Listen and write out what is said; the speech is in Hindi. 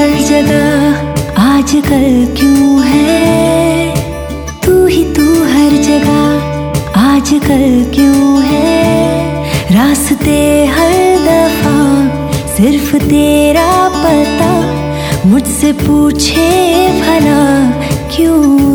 हर जगह आजकल क्यों है, तू ही तू हर जगह आजकल क्यों है। रास्ते हर दफा सिर्फ तेरा पता मुझसे पूछे भला क्यों